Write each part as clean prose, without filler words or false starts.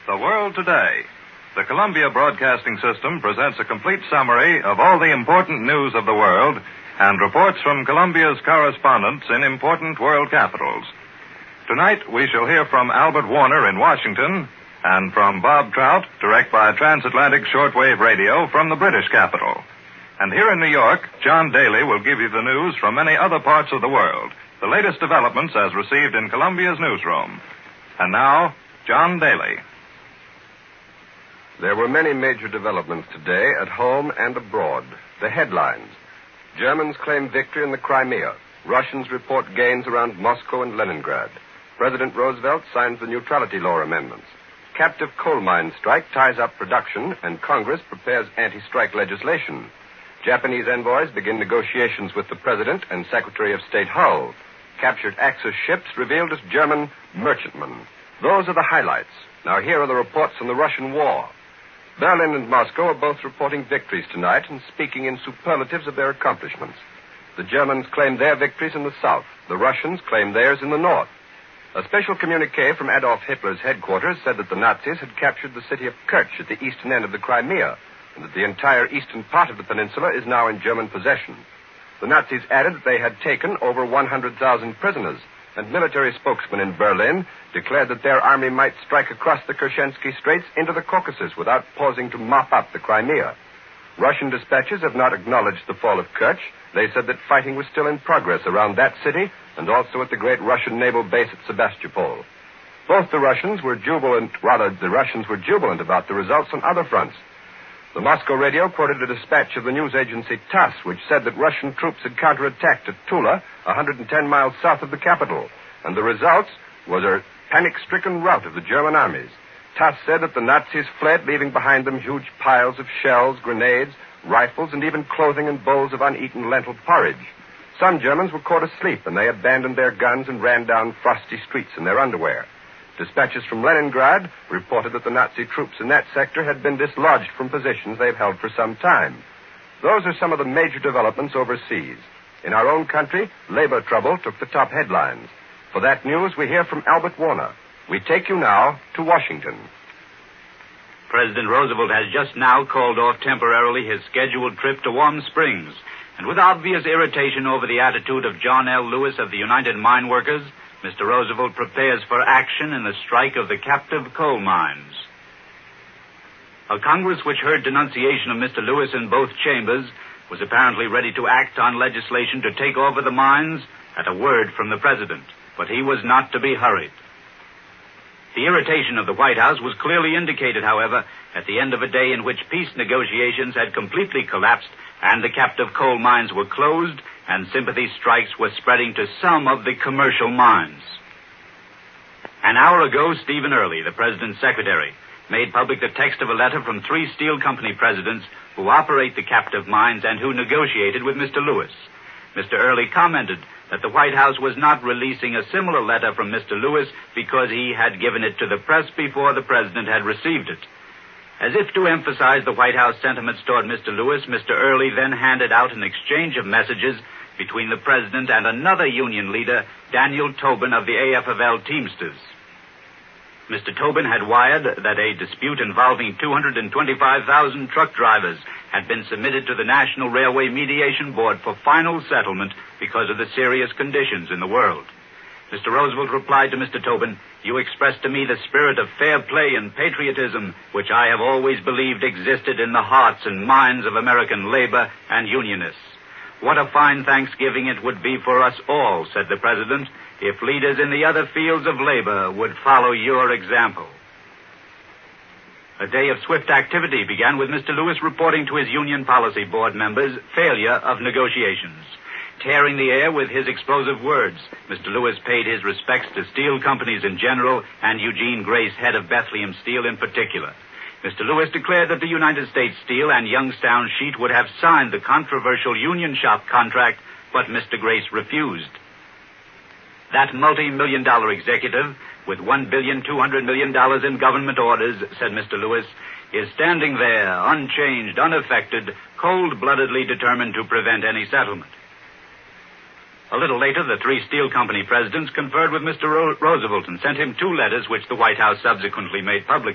The World Today. The Columbia Broadcasting System presents a complete summary of all the important news of the world and reports from Columbia's correspondents in important world capitals. Tonight, we shall hear from Albert Warner in Washington and from Bob Trout, direct by Transatlantic Shortwave Radio from the British capital. And here in New York, John Daly will give you the news from many other parts of the world, the latest developments as received in Columbia's newsroom. And now, John Daly. There were many major developments today at home and abroad. The headlines: Germans claim victory in the Crimea. Russians report gains around Moscow and Leningrad. President Roosevelt signs the neutrality law amendments. Captive coal mine strike ties up production, and Congress prepares anti-strike legislation. Japanese envoys begin negotiations with the President and Secretary of State Hull. Captured Axis ships revealed as German merchantmen. Those are the highlights. Now here are the reports on the Russian war. Berlin and Moscow are both reporting victories tonight and speaking in superlatives of their accomplishments. The Germans claim their victories in the south. The Russians claim theirs in the north. A special communique from Adolf Hitler's headquarters said that the Nazis had captured the city of Kerch at the eastern end of the Crimea, and that the entire eastern part of the peninsula is now in German possession. The Nazis added that they had taken over 100,000 prisoners, and military spokesmen in Berlin declared that their army might strike across the Kerchensky Straits into the Caucasus without pausing to mop up the Crimea. Russian dispatches have not acknowledged the fall of Kerch. They said that fighting was still in progress around that city and also at the great Russian naval base at Sebastopol. The Russians were jubilant about the results on other fronts. The Moscow radio quoted a dispatch of the news agency TASS, which said that Russian troops had counterattacked at Tula, 110 miles south of the capital, and the results was a panic-stricken rout of the German armies. TASS said that the Nazis fled, leaving behind them huge piles of shells, grenades, rifles, and even clothing and bowls of uneaten lentil porridge. Some Germans were caught asleep, and they abandoned their guns and ran down frosty streets in their underwear. Dispatches from Leningrad reported that the Nazi troops in that sector had been dislodged from positions they've held for some time. Those are some of the major developments overseas. In our own country, labor trouble took the top headlines. For that news, we hear from Albert Warner. We take you now to Washington. President Roosevelt has just now called off temporarily his scheduled trip to Warm Springs, and with obvious irritation over the attitude of John L. Lewis of the United Mine Workers, Mr. Roosevelt prepares for action in the strike of the captive coal mines. A Congress which heard denunciation of Mr. Lewis in both chambers was apparently ready to act on legislation to take over the mines at a word from the President, but he was not to be hurried. The irritation of the White House was clearly indicated, however, at the end of a day in which peace negotiations had completely collapsed and the captive coal mines were closed and sympathy strikes were spreading to some of the commercial mines. An hour ago, Stephen Early, the President's secretary, made public the text of a letter from 3 steel company presidents who operate the captive mines and who negotiated with Mr. Lewis. Mr. Early commented that the White House was not releasing a similar letter from Mr. Lewis because he had given it to the press before the President had received it. As if to emphasize the White House sentiments toward Mr. Lewis, Mr. Early then handed out an exchange of messages between the President and another union leader, Daniel Tobin of the AFL Teamsters. Mr. Tobin had wired that a dispute involving 225,000 truck drivers had been submitted to the National Railway Mediation Board for final settlement because of the serious conditions in the world. Mr. Roosevelt replied to Mr. Tobin, "You expressed to me the spirit of fair play and patriotism which I have always believed existed in the hearts and minds of American labor and unionists. What a fine Thanksgiving it would be for us all," said the President, "if leaders in the other fields of labor would follow your example." A day of swift activity began with Mr. Lewis reporting to his Union Policy Board members failure of negotiations. Tearing the air with his explosive words, Mr. Lewis paid his respects to steel companies in general and Eugene Grace, head of Bethlehem Steel, in particular. Mr. Lewis declared that the United States Steel and Youngstown Sheet would have signed the controversial union shop contract, but Mr. Grace refused. That multi-million-dollar executive, with $1,200,000,000 in government orders, said Mr. Lewis, is standing there, unchanged, unaffected, cold-bloodedly determined to prevent any settlement. A little later, the 3 steel company presidents conferred with Mr. Roosevelt and sent him 2 letters which the White House subsequently made public.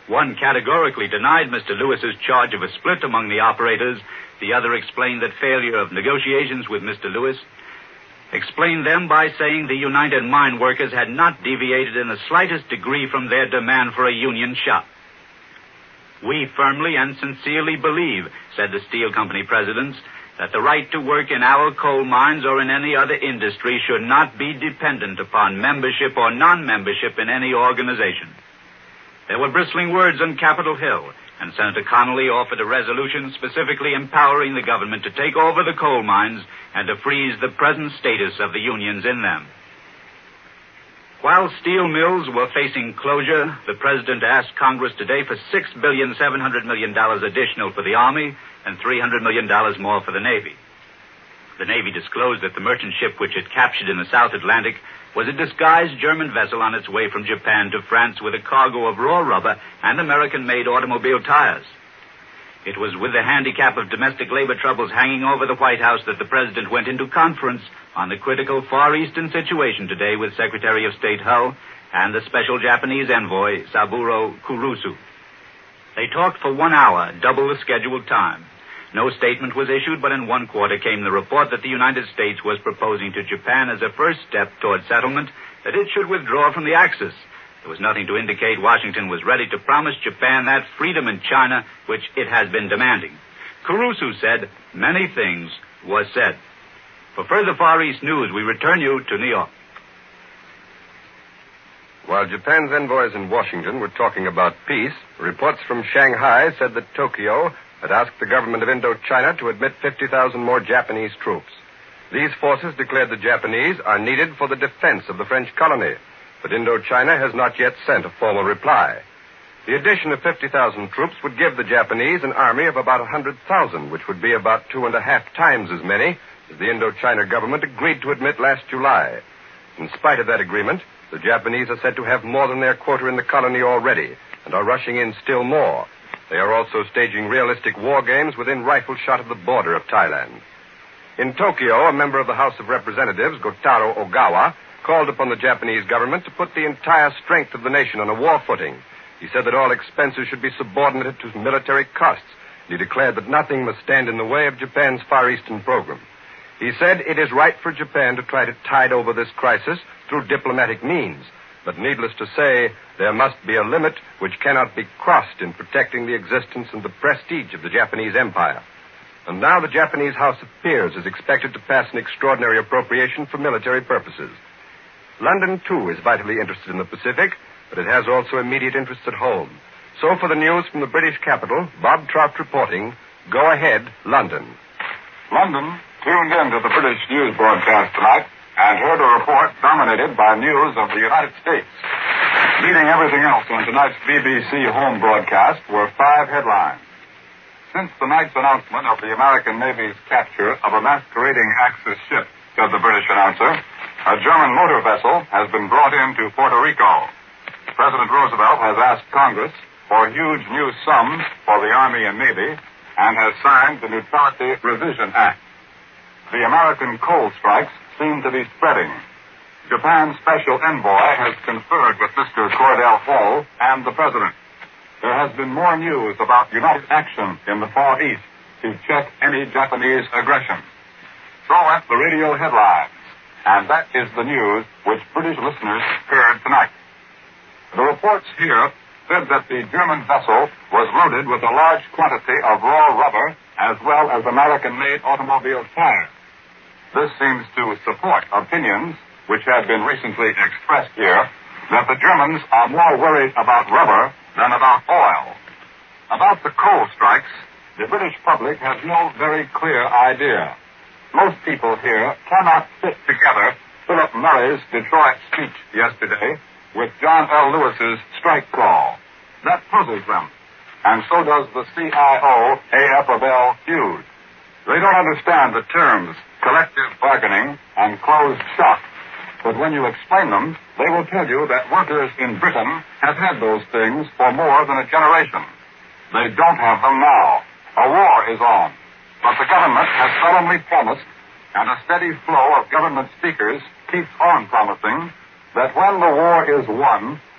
One categorically denied Mr. Lewis's charge of a split among the operators. The other explained that failure of negotiations with Mr. Lewis explained them by saying the United Mine Workers had not deviated in the slightest degree from their demand for a union shop. We firmly and sincerely believe, said the steel company presidents, that the right to work in our coal mines or in any other industry should not be dependent upon membership or non-membership in any organization. There were bristling words on Capitol Hill, and Senator Connolly offered a resolution specifically empowering the government to take over the coal mines and to freeze the present status of the unions in them. While steel mills were facing closure, the President asked Congress today for $6.7 billion additional for the Army and $300 million more for the Navy. The Navy disclosed that the merchant ship which it captured in the South Atlantic was a disguised German vessel on its way from Japan to France with a cargo of raw rubber and American-made automobile tires. It was with the handicap of domestic labor troubles hanging over the White House that the President went into conference on the critical Far Eastern situation today with Secretary of State Hull and the special Japanese envoy, Saburo Kurusu. They talked for 1 hour, double the scheduled time. No statement was issued, but in one quarter came the report that the United States was proposing to Japan as a first step toward settlement that it should withdraw from the Axis. There was nothing to indicate Washington was ready to promise Japan that freedom in China which it has been demanding. Kurusu said, many things was said. For further Far East news, we return you to New York. While Japan's envoys in Washington were talking about peace, reports from Shanghai said that Tokyo had asked the government of Indochina to admit 50,000 more Japanese troops. These forces, declared the Japanese, are needed for the defense of the French colony, but Indochina has not yet sent a formal reply. The addition of 50,000 troops would give the Japanese an army of about 100,000, which would be about 2.5 times as many as the Indochina government agreed to admit last July. In spite of that agreement, the Japanese are said to have more than their quota in the colony already and are rushing in still more. They are also staging realistic war games within rifle shot of the border of Thailand. In Tokyo, a member of the House of Representatives, Gotaro Ogawa, called upon the Japanese government to put the entire strength of the nation on a war footing. He said that all expenses should be subordinated to military costs, and he declared that nothing must stand in the way of Japan's Far Eastern program. He said it is right for Japan to try to tide over this crisis through diplomatic means, but needless to say, there must be a limit which cannot be crossed in protecting the existence and the prestige of the Japanese Empire. And now the Japanese House of Peers is expected to pass an extraordinary appropriation for military purposes. London, too, is vitally interested in the Pacific, but it has also immediate interests at home. So for the news from the British capital, Bob Trout reporting, Go Ahead, London. London tuned in to the British news broadcast tonight and heard a report dominated by news of the United States. Leading everything else on tonight's BBC home broadcast were 5 headlines. Since the night's announcement of the American Navy's capture of a masquerading Axis ship, said the British announcer, a German motor vessel has been brought into Puerto Rico. President Roosevelt has asked Congress for huge new sums for the Army and Navy and has signed the Neutrality Revision Act. The American coal strikes seem to be spreading. Japan's special envoy has conferred with Mr. Cordell Hull and the President. There has been more news about united action in the Far East to check any Japanese aggression. So that's the radio headlines. And that is the news which British listeners heard tonight. The reports here said that the German vessel was loaded with a large quantity of raw rubber as well as American-made automobile tires. This seems to support opinions which have been recently expressed here that the Germans are more worried about rubber than about oil. About the coal strikes, the British public has no very clear idea. Most people here cannot fit together Philip Murray's Detroit speech yesterday with John L. Lewis's strike call. That puzzles them. And so does the CIO A.F. Abel feud. They don't understand the terms collective bargaining and closed shop. But when you explain them, they will tell you that workers in Britain have had those things for more than a generation. They don't have them now. A war is on. But the government has solemnly promised, and a steady flow of government speakers keeps on promising, that when the war is won,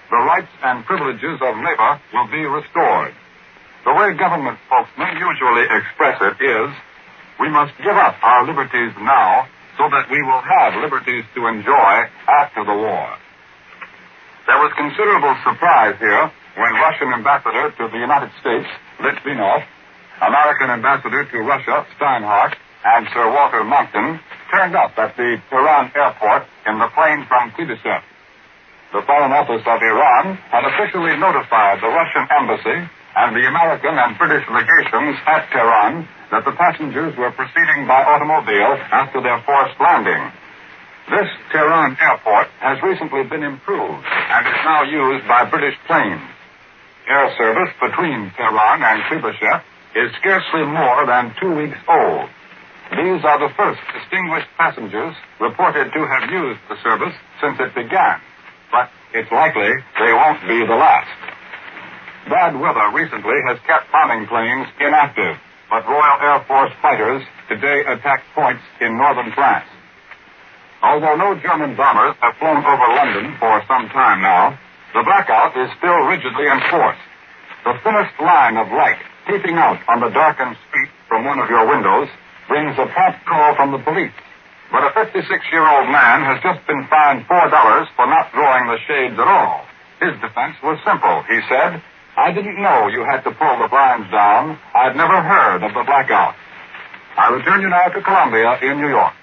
the rights and privileges of labor will be restored. The way government spokesmen usually express it is, we must give up our liberties now so that we will have liberties to enjoy after the war. There was considerable surprise here when Russian ambassador to the United States, Litvinov, American ambassador to Russia, Steinhardt, and Sir Walter Monckton turned up at the Tehran airport in the plane from Kuibyshev. The Foreign Office of Iran had officially notified the Russian embassy and the American and British legations at Tehran that the passengers were proceeding by automobile after their forced landing. This Tehran airport has recently been improved and is now used by British planes. Air service between Tehran and Kuibyshev is scarcely more than 2 weeks old. These are the first distinguished passengers reported to have used the service since it began, but it's likely they won't be the last. Bad weather recently has kept bombing planes inactive, but Royal Air Force fighters today attacked points in northern France. Although no German bombers have flown over London for some time now, the blackout is still rigidly enforced. The thinnest line of light peeping out on the darkened street from one of your windows brings a prompt call from the police. But a 56-year-old man has just been fined $4 for not drawing the shades at all. His defense was simple. He said, I didn't know you had to pull the blinds down. I'd never heard of the blackout. I return you now to Columbia in New York.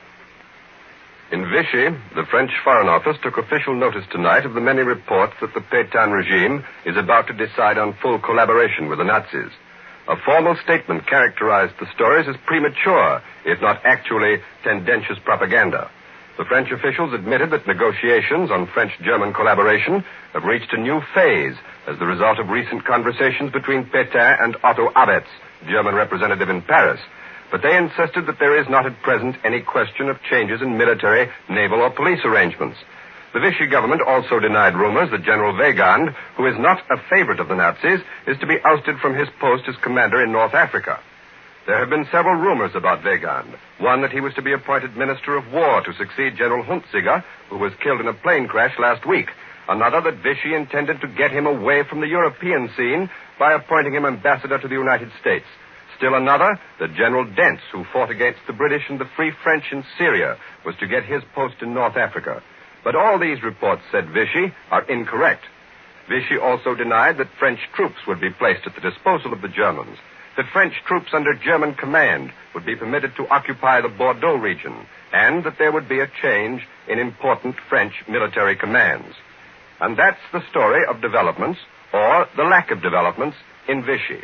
In Vichy, the French Foreign Office took official notice tonight of the many reports that the Pétain regime is about to decide on full collaboration with the Nazis. A formal statement characterized the stories as premature, if not actually tendentious propaganda. The French officials admitted that negotiations on French-German collaboration have reached a new phase as the result of recent conversations between Pétain and Otto Abetz, German representative in Paris. But they insisted that there is not at present any question of changes in military, naval, or police arrangements. The Vichy government also denied rumors that General Weygand, who is not a favorite of the Nazis, is to be ousted from his post as commander in North Africa. There have been several rumors about Weygand. One that he was to be appointed Minister of War to succeed General Hunziger, who was killed in a plane crash last week. Another that Vichy intended to get him away from the European scene by appointing him ambassador to the United States. Still another that General Dentz, who fought against the British and the Free French in Syria, was to get his post in North Africa. But all these reports, said Vichy, are incorrect. Vichy also denied that French troops would be placed at the disposal of the Germans, that French troops under German command would be permitted to occupy the Bordeaux region, and that there would be a change in important French military commands. And that's the story of developments, or the lack of developments, in Vichy.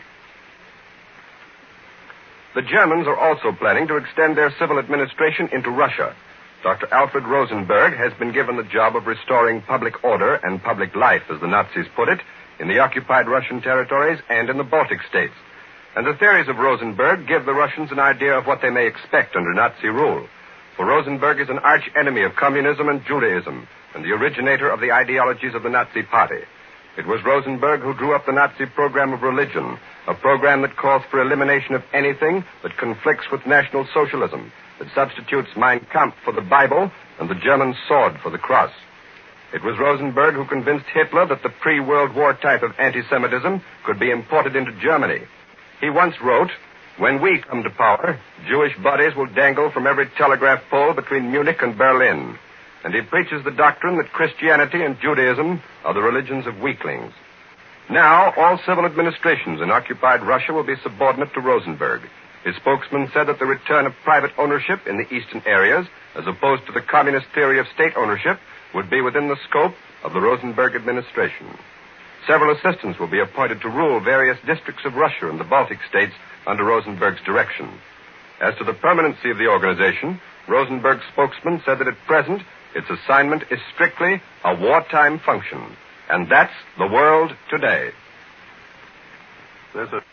The Germans are also planning to extend their civil administration into Russia. Dr. Alfred Rosenberg has been given the job of restoring public order and public life, as the Nazis put it, in the occupied Russian territories and in the Baltic states. And the theories of Rosenberg give the Russians an idea of what they may expect under Nazi rule. For Rosenberg is an arch enemy of communism and Judaism, and the originator of the ideologies of the Nazi Party. It was Rosenberg who drew up the Nazi program of religion, a program that calls for elimination of anything that conflicts with National Socialism, that substitutes Mein Kampf for the Bible and the German sword for the cross. It was Rosenberg who convinced Hitler that the pre-World War type of anti-Semitism could be imported into Germany. He once wrote, when we come to power, Jewish bodies will dangle from every telegraph pole between Munich and Berlin. And he preaches the doctrine that Christianity and Judaism are the religions of weaklings. Now, all civil administrations in occupied Russia will be subordinate to Rosenberg. His spokesman said that the return of private ownership in the eastern areas, as opposed to the communist theory of state ownership, would be within the scope of the Rosenberg administration. Several assistants will be appointed to rule various districts of Russia and the Baltic states under Rosenberg's direction. As to the permanency of the organization, Rosenberg's spokesman said that at present its assignment is strictly a wartime function. And that's the world today.